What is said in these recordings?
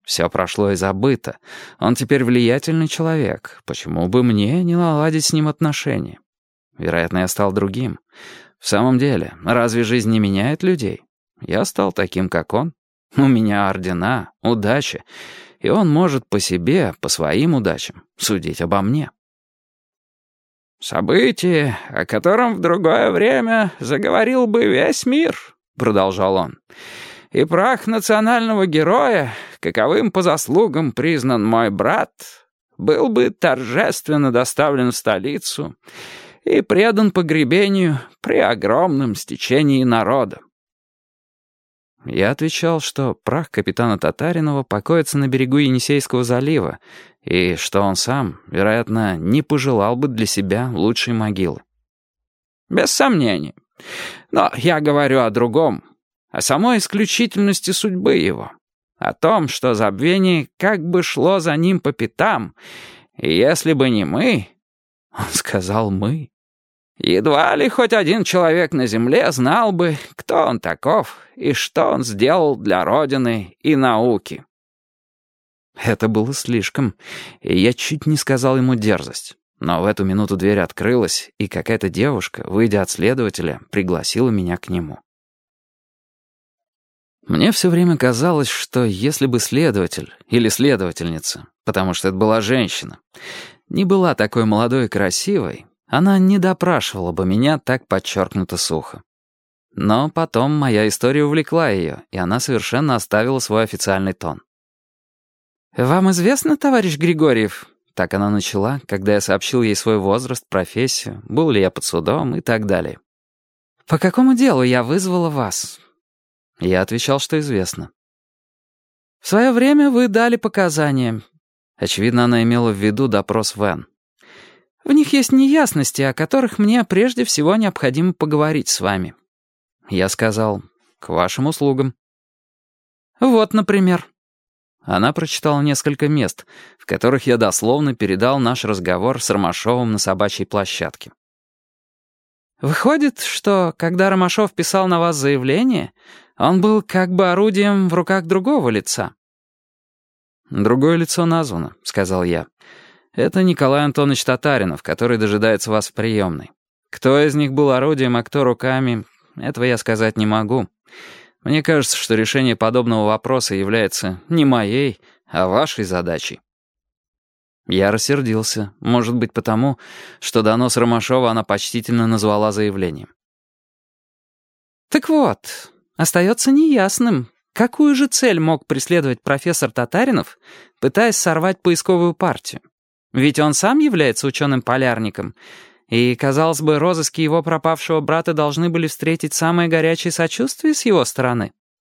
Все прошло и забыто. Он теперь влиятельный человек. Почему бы мне не наладить с ним отношения? Вероятно, я стал другим. В самом деле, разве жизнь не меняет людей? Я стал таким, как он. У меня ордена, удача, и он может по себе, по своим удачам, судить обо мне. «Событие, о котором в другое время заговорил бы весь мир», — продолжал он, «и прах национального героя, каковым по заслугам признан мой брат, был бы торжественно доставлен в столицу и предан погребению при огромном стечении народа». Я отвечал, что прах капитана Татаринова покоится на берегу Енисейского залива, и что он сам, вероятно, не пожелал бы для себя лучшей могилы. «Без сомнений. Но я говорю о другом, о самой исключительности судьбы его, о том, что забвение как бы шло за ним по пятам, и если бы не мы...» Он сказал «мы». «Едва ли хоть один человек на земле знал бы, кто он таков и что он сделал для Родины и науки». Это было слишком, и я чуть не сказал ему дерзость. Но в эту минуту дверь открылась, и какая-то девушка, выйдя от следователя, пригласила меня к нему. Мне все время казалось, что если бы следователь или следовательница, потому что это была женщина, не была такой молодой и красивой, она не допрашивала бы меня так подчеркнуто сухо. Но потом моя история увлекла ее, и она совершенно оставила свой официальный тон. «Вам известно, товарищ Григорьев?» Так она начала, когда я сообщил ей свой возраст, профессию, был ли я под судом и так далее. «По какому делу я вызвала вас?» Я отвечал, что известно. «В свое время вы дали показания». Очевидно, она имела в виду допрос Вен. «В них есть неясности, о которых мне прежде всего необходимо поговорить с вами». Я сказал: «К вашим услугам». «Вот, например». Она прочитала несколько мест, в которых я дословно передал наш разговор с Ромашовым на собачьей площадке. «Выходит, что, когда Ромашов писал на вас заявление, он был как бы орудием в руках другого лица». «Другое лицо названо», — сказал я. «Это Николай Антонович Татаринов, который дожидается вас в приемной. Кто из них был орудием, а кто руками, этого я сказать не могу. Мне кажется, что решение подобного вопроса является не моей, а вашей задачей». Я рассердился, может быть потому, что донос Ромашова она почтительно назвала заявлением. «Так вот, остается неясным, какую же цель мог преследовать профессор Татаринов, пытаясь сорвать поисковую партию. Ведь он сам является ученым-полярником, и, казалось бы, розыски его пропавшего брата должны были встретить самое горячее сочувствие с его стороны».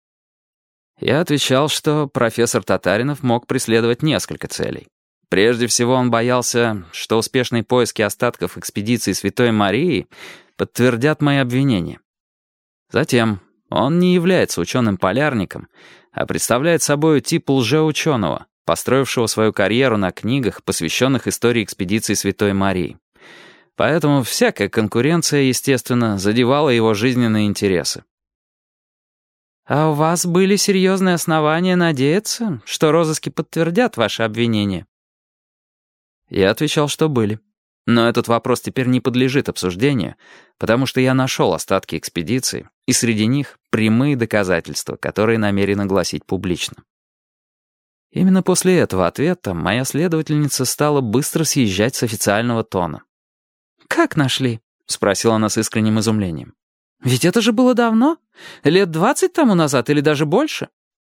Я отвечал, что профессор Татаринов мог преследовать несколько целей. Прежде всего, он боялся, что успешные поиски остатков экспедиции Святой Марии подтвердят мои обвинения. Затем, он не является ученым-полярником, а представляет собой тип лжеученого, построившего свою карьеру на книгах, посвященных истории экспедиции Святой Марии. Поэтому всякая конкуренция, естественно, задевала его жизненные интересы. «А у вас были серьезные основания надеяться, что розыски подтвердят ваши обвинения?» Я отвечал, что были. Но этот вопрос теперь не подлежит обсуждению, потому что я нашел остатки экспедиции, и среди них прямые доказательства, которые намерен огласить публично. Именно после этого ответа моя следовательница стала быстро съезжать с официального тона. «Как нашли?» — спросила она с искренним изумлением. «Ведь это же было давно? Лет 20 тому назад или даже больше?»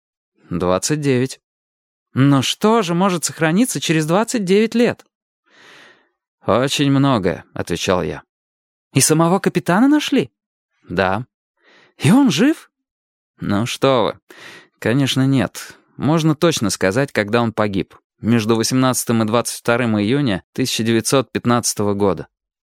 29. «Но что же может сохраниться через 29 лет?» «Очень многое», — отвечал я. «И самого капитана нашли?» «Да». «И он жив?» «Ну что вы, конечно, нет. Можно точно сказать, когда он погиб. Между 18 и 22 июня 1915 года».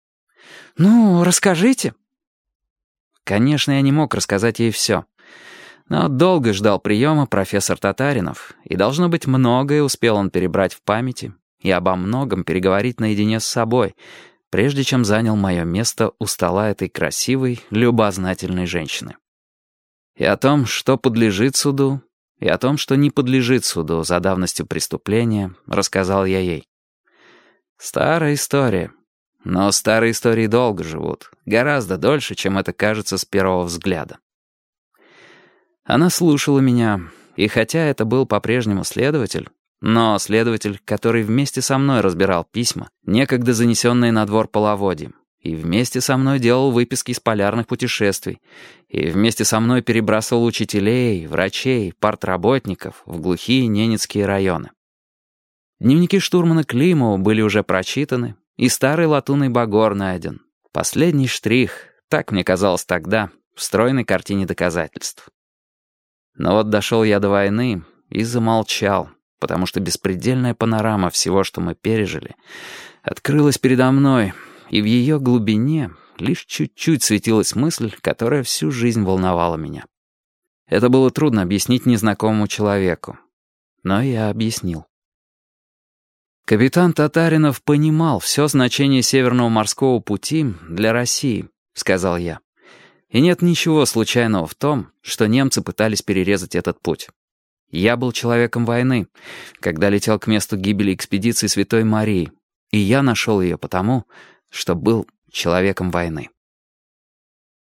«Ну, расскажите». Конечно, я не мог рассказать ей все. Но долго ждал приема профессор Татаринов, и, должно быть, многое успел он перебрать в памяти и обо многом переговорить наедине с собой, прежде чем занял мое место у стола этой красивой, любознательной женщины. И о том, что подлежит суду, и о том, что не подлежит суду за давностью преступления, рассказал я ей. Старая история. Но старые истории долго живут, гораздо дольше, чем это кажется с первого взгляда. Она слушала меня, и хотя это был по-прежнему следователь, но следователь, который вместе со мной разбирал письма, некогда занесенные на двор половодьем, и вместе со мной делал выписки из полярных путешествий, и вместе со мной перебрасывал учителей, врачей, партработников в глухие ненецкие районы. Дневники штурмана Климова были уже прочитаны, и старый латунный багор найден. Последний штрих, так мне казалось тогда, в стройной картине доказательств. Но вот дошел я до войны и замолчал, потому что беспредельная панорама всего, что мы пережили, открылась передо мной, и в ее глубине лишь чуть-чуть светилась мысль, которая всю жизнь волновала меня. Это было трудно объяснить незнакомому человеку, но я объяснил. «Капитан Татаринов понимал все значение Северного морского пути для России», — сказал я. «И нет ничего случайного в том, что немцы пытались перерезать этот путь. Я был человеком войны, когда летел к месту гибели экспедиции Святой Марии, и я нашел ее потому, что был человеком войны».